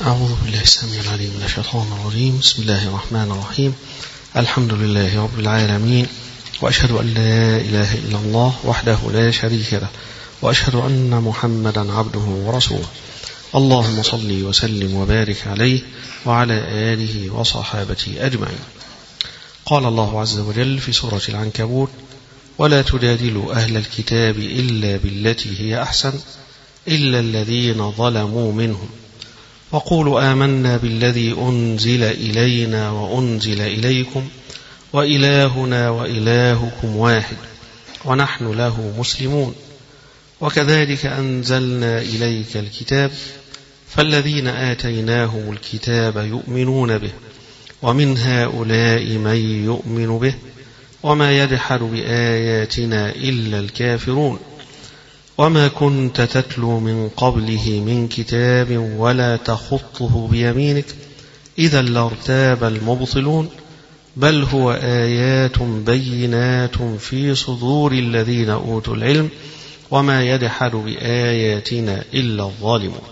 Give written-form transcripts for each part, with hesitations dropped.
أعوذ بالله السميع العليم من الشيطان الرجيم. بسم الله الرحمن الرحيم. الحمد لله رب العالمين، وأشهد أن لا إله إلا الله وحده لا شريك له، وأشهد أن محمدا عبده ورسوله. اللهم صل وسلم وبارك عليه وعلى آله وصحابته أجمعين. قال الله عز وجل في سورة العنكبوت: ولا تجادلوا أهل الكتاب إلا بالتي هي أحسن إلا الذين ظلموا منهم وقولوا آمنا بالذي أنزل إلينا وأنزل إليكم وإلهنا وإلهكم واحد ونحن له مسلمون وكذلك أنزلنا إليك الكتاب فالذين آتيناهم الكتاب يؤمنون به ومن هؤلاء من يؤمن به وما يجحد بآياتنا إلا الكافرون وما كنت تتلو من قبله من كتاب ولا تخطه بيمينك إذا لارتاب المبطلون بل هو آيات بينات في صدور الذين أوتوا العلم وما يجحد بآياتنا إلا الظالمون.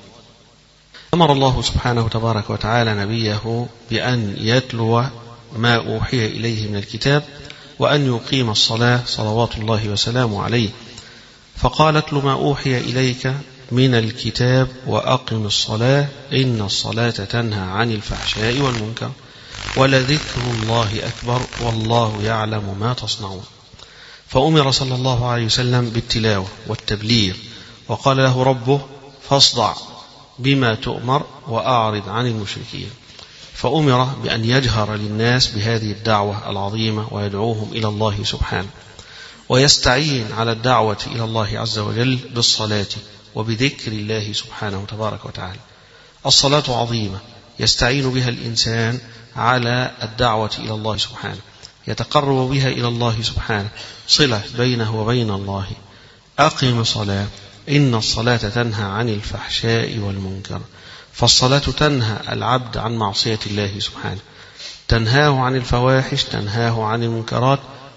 أمر الله سبحانه تبارك وتعالى نبيه بأن يتلو ما أوحي إليه من الكتاب وأن يقيم الصلاة صلوات الله وسلامه عليه، فقال: اتل ما أوحي إليك من الكتاب وأقم الصلاة إن الصلاة تنهى عن الفحشاء والمنكر ولذكر الله أكبر والله يعلم ما تصنعون. فأمر صلى الله عليه وسلم بالتلاوة والتبليغ، وقال له ربه: فاصدع بما تؤمر وأعرض عن المشركين. فأمر بأن يجهر للناس بهذه الدعوة العظيمة ويدعوهم إلى الله سبحانه، ويستعين على الدعوة إلى الله عز وجل بالصلاة وبذكر الله سبحانه تبارك وتعالى. الصلاة عظيمة يستعين بها الإنسان على الدعوة إلى الله سبحانه، يتقرب بها إلى الله سبحانه، صلة بينه وبين الله. أقم صلاة إن الصلاة تنهى عن الفحشاء والمنكر. فالصلاة تنهى العبد عن معصية الله سبحانه، تنهاه عن الفواحش، تنهاه عن المنكرات،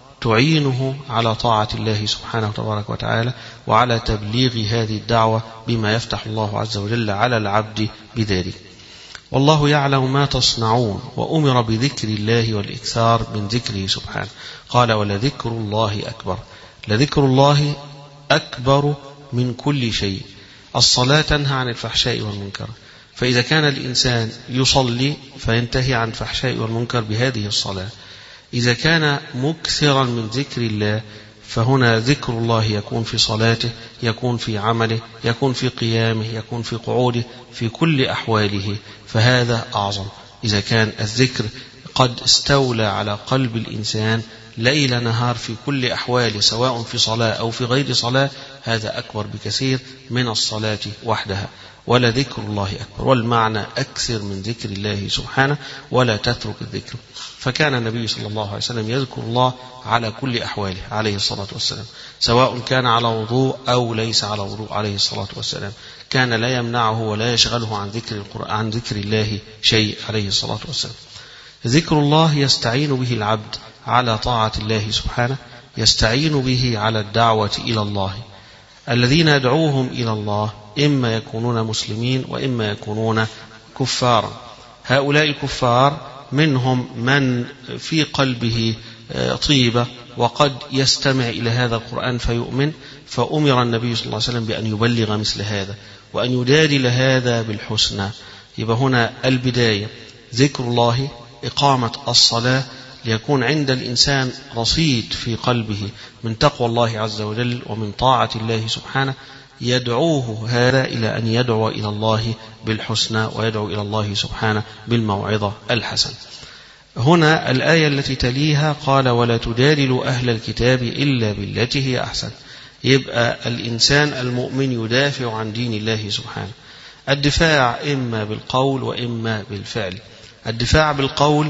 تعينه على طاعة الله سبحانه تبارك وتعالى وعلى تبليغ هذه الدعوة بما يفتح الله عز وجل على العبد بذلك. والله يعلم ما تصنعون. وأمر بذكر الله والإكثار من ذكره سبحانه. قال: ولذكر الله أكبر. لذكر الله أكبر من كل شيء. الصلاة تنهى عن الفحشاء والمنكر، فإذا كان الإنسان يصلي فينتهي عن الفحشاء والمنكر بهذه الصلاة. إذا كان مكثرا من ذكر الله فهنا ذكر الله يكون في صلاته، يكون في عمله، يكون في قيامه، يكون في قعوده، في كل أحواله، فهذا أعظم. إذا كان الذكر قد استولى على قلب الإنسان ليل نهار في كل أحواله سواء في صلاة أو في غير صلاة، هذا أكبر بكثير من الصلاة وحدها. ولا ذكر الله أكبر، والمعنى أكثر من ذكر الله سبحانه ولا تترك الذكر. فكان النبي صلى الله عليه وسلم يذكر الله على كل أحواله عليه الصلاة والسلام، سواء كان على وضوء أو ليس على وضوء عليه الصلاة والسلام، كان لا يمنعه ولا يشغله عن ذكر الله شيء عليه الصلاة والسلام. ذكر الله يستعين به العبد على طاعة الله سبحانه، يستعين به على الدعوة إلى الله. الذين يدعوهم إلى الله إما يكونون مسلمين وإما يكونون كفارا. هؤلاء الكفار منهم من في قلبه طيبة وقد يستمع إلى هذا القرآن فيؤمن، فأمر النبي صلى الله عليه وسلم بأن يبلغ مثل هذا وأن يجادل هذا بالحسنى. يبقى هنا البداية ذكر الله، إقامة الصلاة، ليكون عند الإنسان رصيد في قلبه من تقوى الله عز وجل ومن طاعة الله سبحانه، يدعوه هذا إلى أن يدعو إلى الله بالحسنى ويدعو إلى الله سبحانه بالموعظة الحسنة. هنا الآية التي تليها قال: ولا تجادلوا أهل الكتاب إلا بالتي هي أحسن. يبقى الإنسان المؤمن يدافع عن دين الله سبحانه، الدفاع إما بالقول وإما بالفعل. الدفاع بالقول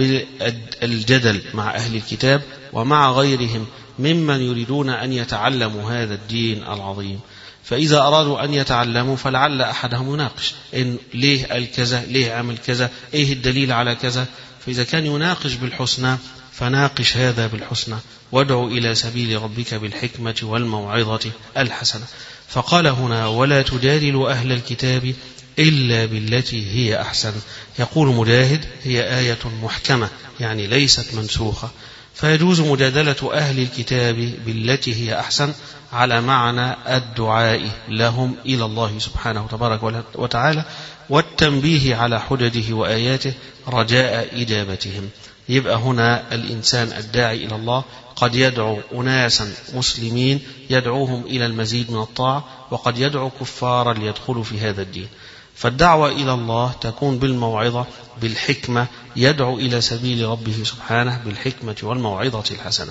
بالجدل مع أهل الكتاب ومع غيرهم ممن يريدون أن يتعلموا هذا الدين العظيم، فإذا أرادوا أن يتعلموا فلعل أحدهم يناقش إن ليه قال كذا، ليه عمل كذا، إيه الدليل على كذا. فإذا كان يناقش بالحسنى فناقش هذا بالحسنى وادعو إلى سبيل ربك بالحكمة والموعظة الحسنة. فقال هنا: ولا تجادلوا أهل الكتاب إلا بالتي هي أحسن. يقول مجاهد: هي آية محكمة يعني ليست منسوخة، فيجوز مجادلة أهل الكتاب بالتي هي أحسن على معنى الدعاء لهم إلى الله سبحانه تبارك وتعالى والتنبيه على حججه وآياته رجاء إجابتهم. يبقى هنا الإنسان الداعي إلى الله قد يدعو أناسا مسلمين يدعوهم إلى المزيد من الطاعة، وقد يدعو كفارا ليدخلوا في هذا الدين. فالدعوة إلى الله تكون بالموعظة بالحكمة، يدعو إلى سبيل ربه سبحانه بالحكمة والموعظة الحسنة.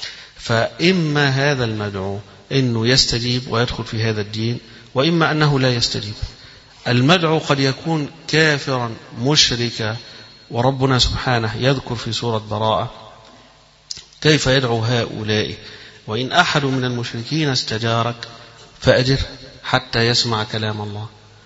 فإما هذا المدعو أنه يستجيب ويدخل في هذا الدين، وإما أنه لا يستجيب. المدعو قد يكون كافرا مشركا، وربنا سبحانه يذكر في سورة براءة كيف يدعو هؤلاء: وإن أحد من المشركين استجارك فأجر حتى يسمع كلام الله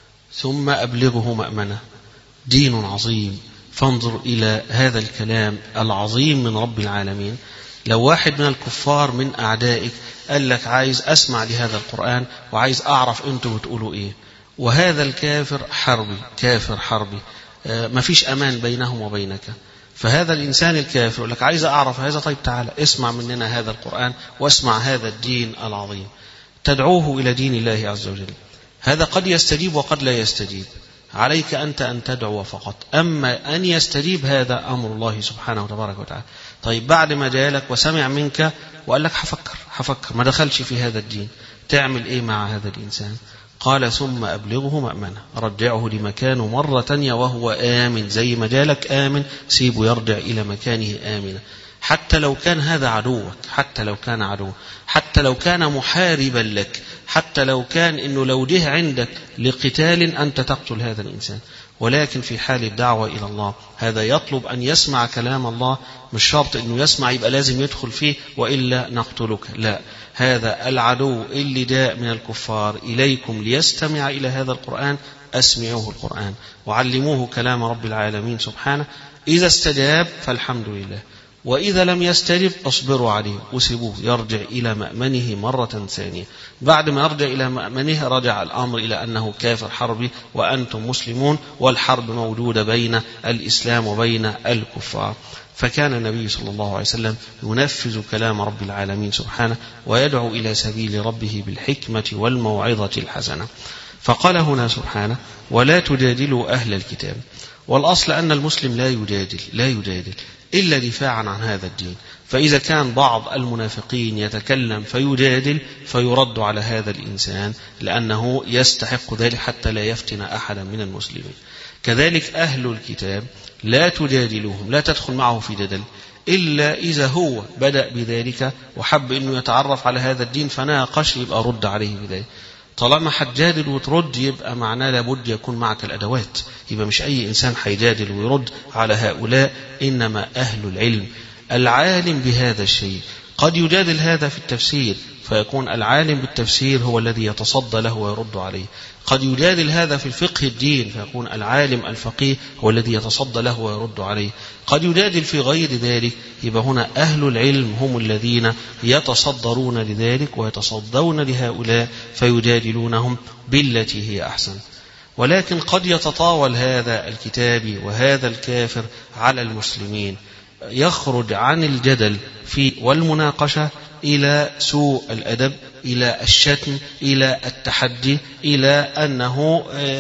ثم أبلغه مأمنة. دين عظيم. فانظر إلى هذا الكلام العظيم من رب العالمين. لو واحد من الكفار من أعدائك قال لك عايز أسمع لهذا القرآن وعايز أعرف أنتم بتقولوا إيه، وهذا الكافر حربي، كافر حربي، ما فيش أمان بينهم وبينك، فهذا الإنسان الكافر يقول لك عايز أعرف هذا، طيب تعالى اسمع مننا هذا القرآن واسمع هذا الدين العظيم، تدعوه إلى دين الله عز وجل. هذا قد يستجيب وقد لا يستجيب، عليك أنت أن تدعو فقط. أما أن يستجيب هذا أمر الله سبحانه تبارك وتعالى. طيب بعد ما جاء لك وسمع منك وقال لك حفكر ما دخلش في هذا الدين، تعمل إيه مع هذا الإنسان؟ قال ثم أبلغه مأمنة، رجعه لمكانه مرة تانية وهو آمن، زي ما جالك آمن سيبه يرجع إلى مكانه آمنا. حتى لو كان هذا عدوك، حتى لو كان عدو، حتى لو كان محاربا لك، حتى لو كان إنه لو جه عندك لقتال أنت تقتل هذا الإنسان. ولكن في حال الدعوة إلى الله هذا يطلب أن يسمع كلام الله، مش شرط أنه يسمع يبقى لازم يدخل فيه وإلا نقتلك، لا، هذا العدو اللي جاء من الكفار إليكم ليستمع إلى هذا القرآن، أسمعوه القرآن وعلموه كلام رب العالمين سبحانه. إذا استجاب فالحمد لله، وإذا لم يستجب اصبروا عليه وسيبوه يرجع إلى مأمنه مرة ثانية. بعد ما يرجع إلى مأمنه رجع الأمر إلى أنه كافر حربي وأنتم مسلمون، والحرب موجودة بين الإسلام وبين الكفار. فكان النبي صلى الله عليه وسلم ينفذ كلام رب العالمين سبحانه ويدعو إلى سبيل ربه بالحكمة والموعظة الحسنة. فقال هنا سبحانه: ولا تجادلوا أهل الكتاب. والأصل أن المسلم لا يجادل إلا دفاعا عن هذا الدين. فإذا كان بعض المنافقين يتكلم فيجادل فيرد على هذا الإنسان لأنه يستحق ذلك حتى لا يفتن أحدا من المسلمين. كذلك أهل الكتاب لا تجادلوهم، لا تدخل معه في جدل إلا إذا هو بدأ بذلك وحب أنه يتعرف على هذا الدين فناقش، يبقى رد عليه بذلك. طالما حتجادل وترد يبقى معناه لابد يكون معك الأدوات، يبقى مش أي إنسان حيجادل ويرد على هؤلاء، إنما أهل العلم العالم بهذا الشيء. قد يجادل هذا في التفسير فيكون العالم بالتفسير هو الذي يتصدى له ويرد عليه. قد يجادل هذا في الفقه الدين فيكون العالم الفقيه هو الذي يتصدى له ويرد عليه. قد يجادل في غير ذلك، يبقى هنا أهل العلم هم الذين يتصدرون لذلك ويتصدون لهؤلاء فيجادلونهم بالتي هي أحسن. ولكن قد يتطاول هذا الكتابي وهذا الكافر على المسلمين، يخرج عن الجدل في والمناقشة إلى سوء الأدب، إلى الشتم، إلى التحدي، إلى أنه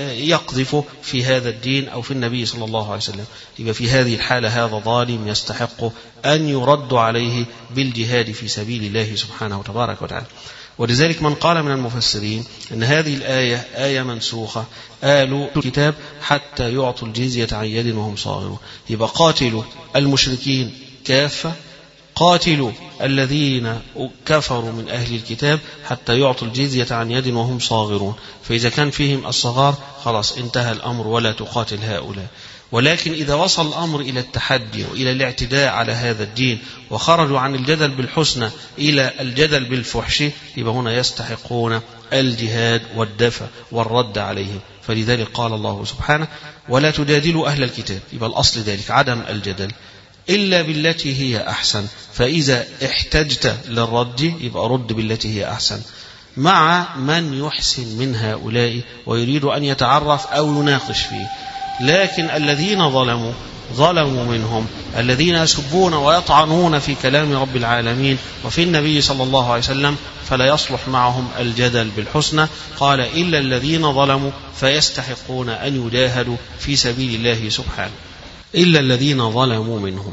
يقذف في هذا الدين أو في النبي صلى الله عليه وسلم. يبقى في هذه الحالة هذا ظالم يستحق أن يرد عليه بالجهاد في سبيل الله سبحانه وتبارك وتعالى. ولذلك من قال من المفسرين أن هذه الآية آية منسوخة، آلوا الكتاب حتى يعطوا الجزية عن يد وهم صاغرون. يبقى قاتلوا المشركين كافة، قاتلوا الذين كفروا من أهل الكتاب حتى يعطوا الجزية عن يد وهم صاغرون. فإذا كان فيهم الصغار خلاص انتهى الأمر ولا تقاتل هؤلاء. ولكن إذا وصل الأمر إلى التحدي وإلى الاعتداء على هذا الدين وخرجوا عن الجدل بالحسنى إلى الجدل بالفحش، يبقى هنا يستحقون الجهاد والدفع والرد عليهم. فلذلك قال الله سبحانه: ولا تجادلوا أهل الكتاب. يبقى الأصل ذلك عدم الجدل إلا بالتي هي أحسن. فإذا احتجت للرد يبقى رد بالتي هي أحسن. مع من يحسن من هؤلاء ويريد أن يتعرف أو يناقش فيه. لكن الذين ظلموا منهم الذين يسبون ويطعنون في كلام رب العالمين وفي النبي صلى الله عليه وسلم فلا يصلح معهم الجدل بالحسنى. قال إلا الذين ظلموا فيستحقون أن يجاهدوا في سبيل الله سبحانه. إلا الذين ظلموا منهم.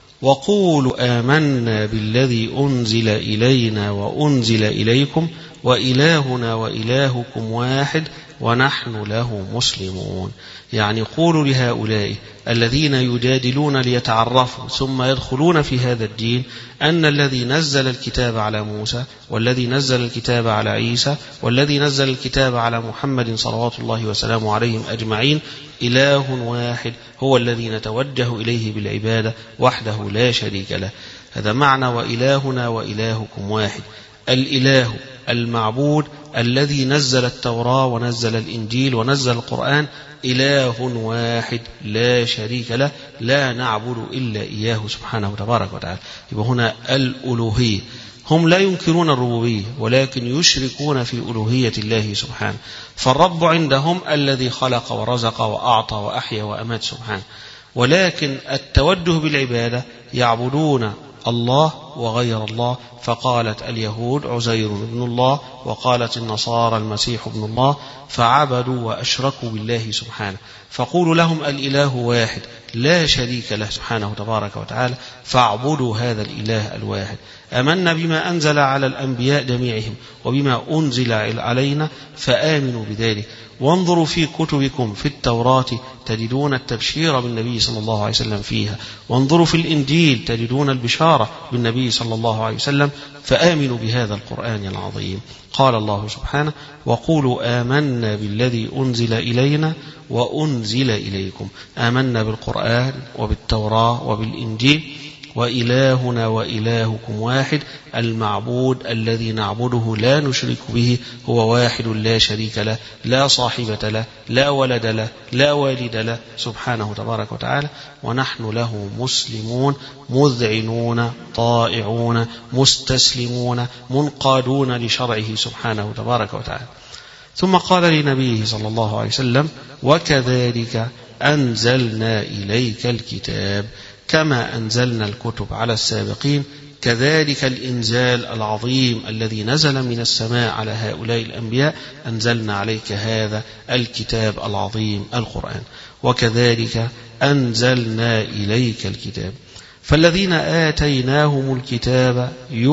وقولوا آمنا بالذي أنزل إلينا وأنزل إليكم وإلهنا وإلهكم واحد ونحن له مسلمون. يعني قولوا لهؤلاء الذين يجادلون ليتعرفوا ثم يدخلون في هذا الدين أن الذي نزل الكتاب على موسى والذي نزل الكتاب على عيسى والذي نزل الكتاب على محمد صلوات الله وسلامه عليهم أجمعين إله واحد هو الذي نتوجه إليه بالعبادة وحده لا شريك له. هذا معنى وإلهنا وإلهكم واحد. الإله المعبود الذي نزل التوراة ونزل الإنجيل ونزل القرآن إله واحد لا شريك له لا نعبد إلا إياه سبحانه تبارك وتعالى. يبقى هنا الألوهية. هم لا ينكرون الربوبية ولكن يشركون في ألوهية الله سبحانه. فالرب عندهم الذي خلق ورزق وأعطى وأحيا وأمات سبحانه. ولكن التوجه بالعبادة يعبدون الله وغير الله. فقالت اليهود عزير ابن الله وقالت النصارى المسيح ابن الله فعبدوا وأشركوا بالله سبحانه. فقولوا لهم الإله واحد لا شريك له سبحانه تبارك وتعالى فاعبدوا هذا الإله الواحد. آمنا بما أنزل على الأنبياء جميعهم وبما أنزل علينا فآمنوا بذلك. وانظروا في كتبكم في التوراة تجدون التبشير بالنبي صلى الله عليه وسلم فيها. وانظروا في الإنجيل تجدون البشارة بالنبي صلى الله عليه وسلم فآمنوا بهذا القرآن العظيم. قال الله سبحانه وقولوا آمنا بالذي أنزل إلينا وأنزل إليكم. آمنا بالقرآن وبالتوراة وبالإنجيل. وإلهنا وإلهكم واحد. المعبود الذي نعبده لا نشرك به هو واحد لا شريك له لا صاحبة له لا ولد له لا والد له سبحانه تبارك وتعالى. ونحن له مسلمون مذعنون طائعون مستسلمون منقادون لشرعه سبحانه تبارك وتعالى. ثم قال لنبيه صلى الله عليه وسلم وكذلك أنزلنا إليك الكتاب كما أنزلنا الكتب على السابقين كذلك الإنزال العظيم الذي نزل من السماء على هؤلاء الأنبياء أنزلنا عليك هذا الكتاب العظيم القرآن. وكذلك أنزلنا إليك الكتاب. فالذين آتيناهم الكتاب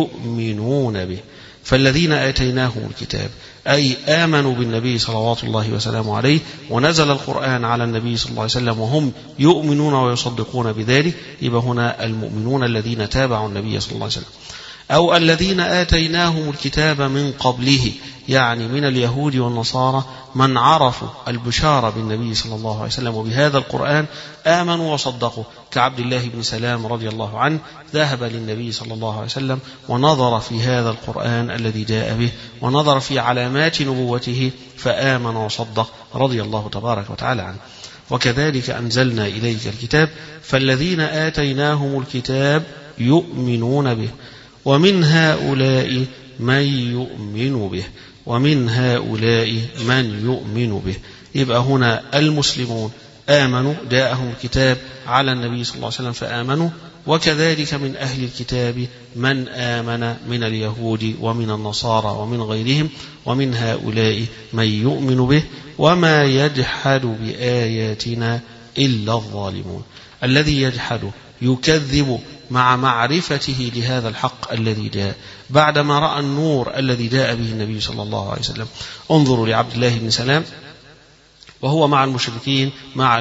يؤمنون به. فالذين آتيناهم الكتاب أي آمنوا بالنبي صلوات الله وسلامه عليه ونزل القرآن على النبي صلى الله عليه وسلم وهم يؤمنون ويصدقون بذلك. يبقى هنا المؤمنون الذين تابعوا النبي صلى الله عليه وسلم. أو الذين آتيناهم الكتاب من قبله يعني من اليهود والنصارى من عرفوا البشارة بالنبي صلى الله عليه وسلم وبهذا القرآن آمنوا وصدقوا كعبد الله بن سلام رضي الله عنه ذهب للنبي صلى الله عليه وسلم ونظر في هذا القرآن الذي جاء به ونظر في علامات نبوته فآمن وصدق رضي الله تبارك وتعالى عنه. وكذلك أنزلنا إليك الكتاب فالذين آتيناهم الكتاب يؤمنون به ومن هؤلاء من يؤمن به ومن هؤلاء من يؤمن به. يبقى هنا المسلمون آمنوا جاءهم الكتاب على النبي صلى الله عليه وسلم فآمنوا. وكذلك من أهل الكتاب من آمن من اليهود ومن النصارى ومن غيرهم ومن هؤلاء من يؤمن به وما يجحد بآياتنا إلا الظالمون. الذي يجحد يكذب مع معرفته لهذا الحق الذي جاء بعدما رأى النور الذي جاء به النبي صلى الله عليه وسلم. انظروا لعبد الله بن سلام وهو مع المشركين مع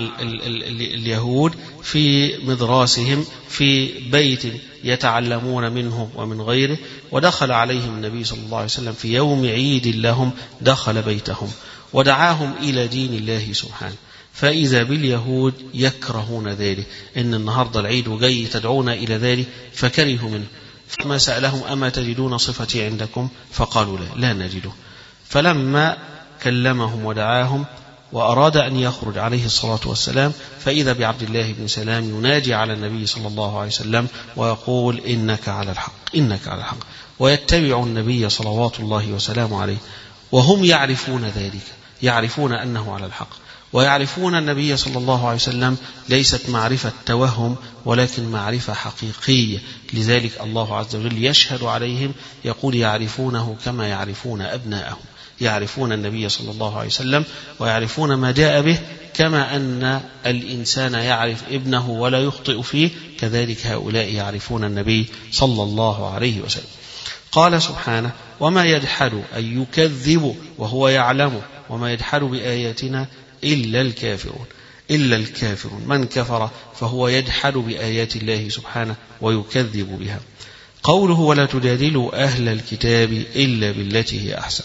اليهود في مدراسهم في بيت يتعلمون منه ومن غيره ودخل عليهم النبي صلى الله عليه وسلم في يوم عيد لهم دخل بيتهم ودعاهم إلى دين الله سبحانه. فإذا باليهود يكرهون ذلك إن النهاردة العيد وجاي تدعون إلى ذلك فكرهوا منه. فما سألهم أما تجدون صفتي عندكم فقالوا لا نجده. فلما كلمهم ودعاهم وأراد أن يخرج عليه الصلاة والسلام فإذا بعبد الله بن سلام يناجي على النبي صلى الله عليه وسلم ويقول إنك على الحق إنك على الحق، ويتبع النبي صلوات الله وسلامه عليه وهم يعرفون ذلك، يعرفون أنه على الحق، ويعرفون النبي صلى الله عليه وسلم ليست معرفة توهم ولكن معرفة حقيقية. لذلك الله عز وجل يشهد عليهم، يقول يعرفونه كما يعرفون أبناءهم، يعرفون النبي صلى الله عليه وسلم ويعرفون ما جاء به، كما أن الإنسان يعرف ابنه ولا يخطئ فيه، كذلك هؤلاء يعرفون النبي صلى الله عليه وسلم. قال سبحانه: وما يجحد أن يكذب وهو يعلم وما يجحد بآياتنا إلا الكافرون. إلا الكافرون، من كفر فهو يجحد بآيات الله سبحانه ويكذب بها. قوله: ولا تجادلوا أهل الكتاب إلا بالتي هي أحسن.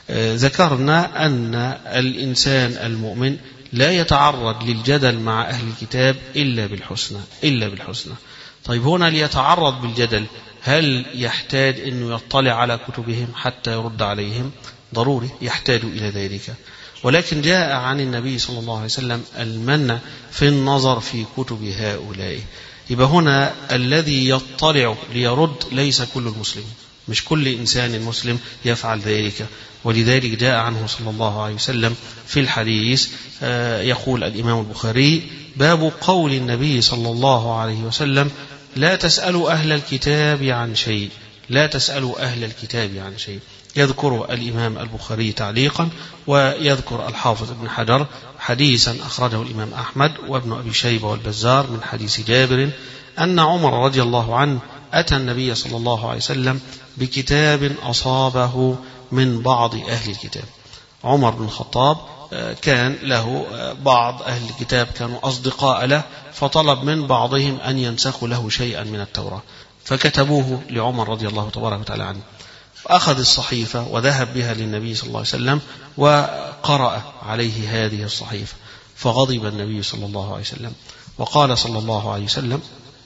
ذكرنا أن الإنسان المؤمن لا يتعرض للجدل مع أهل الكتاب إلا بالحسنى، إلا بالحسنى. طيب هنا ليتعرض بالجدل هل يحتاج أنه يطلع على كتبهم حتى يرد عليهم؟ ضروري يحتاج إلى ذلك، ولكن جاء عن النبي صلى الله عليه وسلم المنع في النظر في كتب هؤلاء. يبقى هنا الذي يطلع ليرد ليس كل المسلمين، مش كل إنسان مسلم يفعل ذلك. ولذلك جاء عنه صلى الله عليه وسلم في الحديث، يقول الإمام البخاري: باب قول النبي صلى الله عليه وسلم: لا تسألوا أهل الكتاب عن شيء، لا تسألوا أهل الكتاب عن شيء. يذكر الإمام البخاري تعليقا، ويذكر الحافظ ابن حجر حديثا أخرجه الإمام أحمد وابن أبي شيبة والبزار من حديث جابر أن عمر رضي الله عنه أتى النبي صلى الله عليه وسلم بكتاب أصابه من بعض أهل الكتاب. عمر بن الخطاب كان له بعض أهل الكتاب كانوا أصدقاء له، فطلب من بعضهم أن ينسخوا له شيئا من التوراة، فكتبوه لعمر رضي الله تبارك وتعالى عنه. فأخذ الصحيفة وذهب بها للنبي صلى الله عليه وسلم وقرأ عليه هذه الصحيفة، فغضب النبي صلى الله عليه وسلم وقال صلى الله عليه وسلم: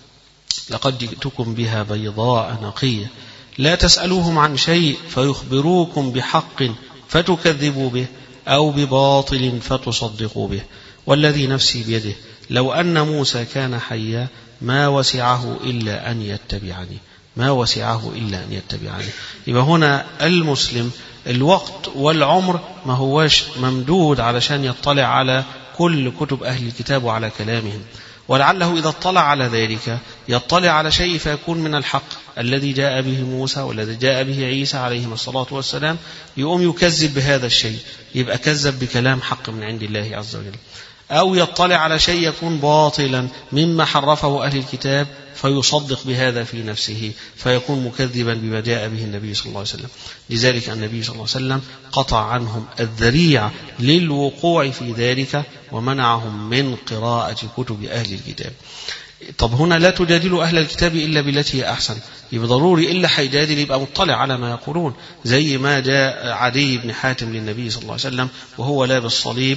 لقد جئتكم بها بيضاء نقية، لا تسألوهم عن شيء فيخبروكم بحق فتكذبوا به أو بباطل فتصدقوا به، والذي نفسي بيده لو أن موسى كان حيا ما وسعه إلا أن يتبعني، ما وسعه إلا أن يتبعني. يبقى هنا المسلم الوقت والعمر ما هوش ممدود علشان يطلع على كل كتب أهل الكتاب وعلى كلامهم، ولعله إذا اطلع على ذلك يطلع على شيء فيكون من الحق الذي جاء به موسى والذي جاء به عيسى عليهم الصلاة والسلام، يقوم يكذب بهذا الشيء، يبقى كذب بكلام حق من عند الله عز وجل. أو يطلع على شيء يكون باطلا مما حرفه أهل الكتاب فيصدق بهذا في نفسه، فيكون مكذبا بما جاء به النبي صلى الله عليه وسلم. لذلك النبي صلى الله عليه وسلم قطع عنهم الذريعة للوقوع في ذلك ومنعهم من قراءة كتب أهل الكتاب. طب هنا لا تجادلوا أهل الكتاب إلا بالتي هي أحسن، يبقى ضروري إلا حيجادل يبقى مطلع على ما يقولون، زي ما جاء عدي بن حاتم للنبي صلى الله عليه وسلم وهو لابس صليب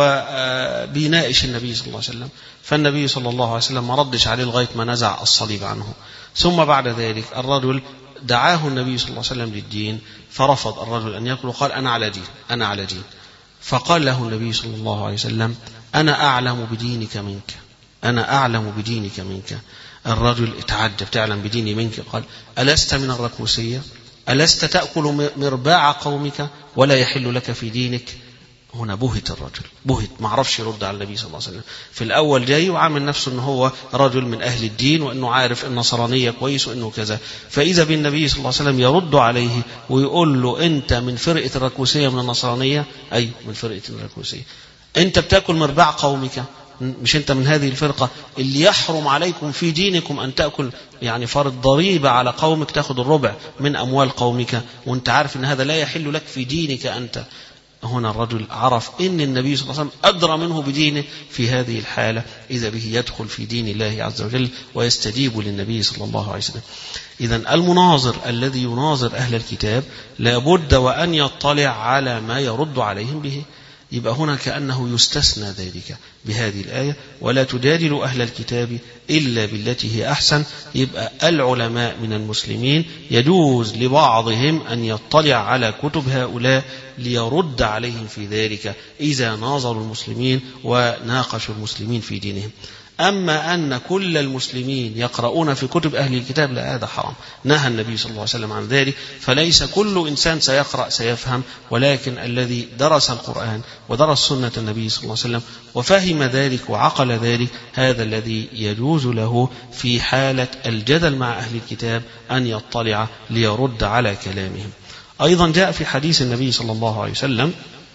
وبيناقش النبي صلى الله عليه وسلم، فالنبي صلى الله عليه وسلم ما ردش عليه لغاية ما نزع الصليب عنه. ثم بعد ذلك الرجل دعاه النبي صلى الله عليه وسلم للدين، فرفض الرجل أن يقول، قال: أنا على دين، أنا على دين. فقال له النبي صلى الله عليه وسلم: أنا أعلم بدينك منك، أنا أعلم بدينك منك. الرجل اتعجب: تعلم بديني منك؟ قال: ألست من الركوسية؟ ألست تأكل مرباع قومك ولا يحل لك في دينك؟ هنا بهت الرجل، بهت، ما عرفش يرد على النبي صلى الله عليه وسلم. في الأول جاي وعامل نفسه أنه هو رجل من أهل الدين وأنه عارف النصرانية كويس وأنه كذا، فإذا بالنبي صلى الله عليه وسلم يرد عليه ويقول له: أنت من فرقة الركوسية من النصرانية؟ أي من فرقة الركوسية. أنت بتأكل مرباع قومك، مش أنت من هذه الفرقة اللي يحرم عليكم في دينكم أن تأكل، يعني فرض ضريبة على قومك، تأخذ الربع من أموال قومك وأنت عارف أن هذا لا يحل لك في دينك أنت. هنا الرجل عرف أن النبي صلى الله عليه وسلم أدرى منه بدينه في هذه الحالة، إذا به يدخل في دين الله عز وجل ويستجيب للنبي صلى الله عليه وسلم. إذن المناظر الذي يناظر أهل الكتاب لابد وأن يطلع على ما يرد عليهم به. يبقى هنا كأنه يستثنى ذلك بهذه الآية: ولا تجادلوا أهل الكتاب إلا بالتي هي أحسن. يبقى العلماء من المسلمين يجوز لبعضهم أن يطلع على كتب هؤلاء ليرد عليهم في ذلك إذا ناظروا المسلمين وناقشوا المسلمين في دينهم. أما أن كل المسلمين يقرؤون في كتب أهل الكتاب لا، هذا حرام، نهى النبي صلى الله عليه وسلم عن ذلك. فليس كل إنسان سيقرأ سيفهم، ولكن الذي درس القرآن ودرس سنة النبي صلى الله عليه وسلم وفهم ذلك وعقل ذلك، هذا الذي يجوز له في حالة الجدل مع أهل الكتاب أن يطلع ليرد على كلامهم. أيضا جاء في حديث النبي صلى الله عليه وسلم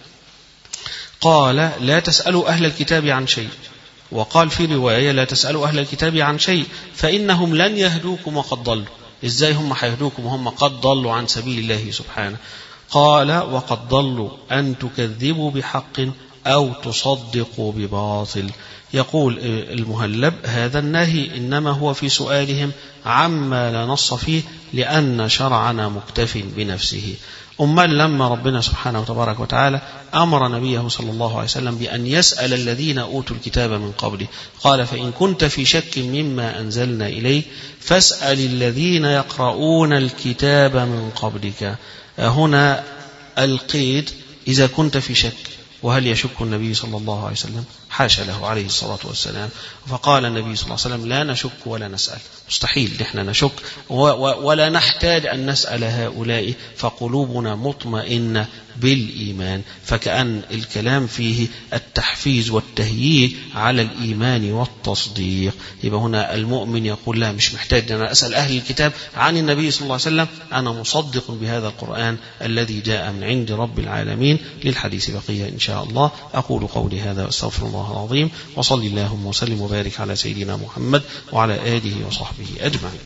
قال: لا تسألوا أهل الكتاب عن شيء، وقال في رواية: لا تسألوا أهل الكتاب عن شيء فإنهم لن يهدوكم وقد ضلوا. إزاي هم هيهدوكم وهم قد ضلوا عن سبيل الله سبحانه؟ قال: وقد ضلوا أن تكذبوا بحق أو تصدقوا بباطل. يقول المهلب: هذا النهي إنما هو في سؤالهم عما لا نص فيه، لأن شرعنا مكتف بنفسه. أمال لما ربنا سبحانه وتبارك وتعالى أمر نبيه صلى الله عليه وسلم بأن يسأل الذين أوتوا الكتاب من قبله، قال: فإن كنت في شك مما أنزلنا إليك فاسأل الذين يقرؤون الكتاب من قبلك. هنا القيد إذا كنت في شك، وهل يشك النبي صلى الله عليه وسلم؟ حاشا له عليه الصلاة والسلام. فقال النبي صلى الله عليه وسلم: لا نشك ولا نسأل، مستحيل نحن نشك ولا نحتاج أن نسأل هؤلاء، فقلوبنا مطمئنة بالإيمان. فكأن الكلام فيه التحفيز والتهييج على الإيمان والتصديق. يبقى هنا المؤمن يقول: لا، مش محتاج أن أسأل أهل الكتاب عن النبي صلى الله عليه وسلم، أنا مصدق بهذا القرآن الذي جاء من عند رب العالمين. للحديث بقية إن شاء الله. أقول قولي هذا وأستغفر الله العظيم، وصلي اللهم وسلم وبارك على سيدنا محمد وعلى آله وصحبه أجمعين.